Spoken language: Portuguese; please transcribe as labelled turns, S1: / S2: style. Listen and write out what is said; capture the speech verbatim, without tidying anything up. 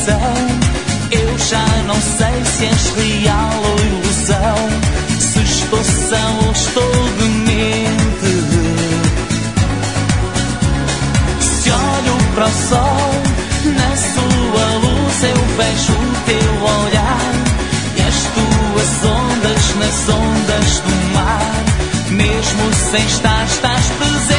S1: coração. Eu já não sei se és real ou ilusão, se estou são ou estou demente. Se olho para o sol, na sua luz eu vejo o teu olhar e as tuas ondas nas ondas do mar. Mesmo sem estar, estás presente.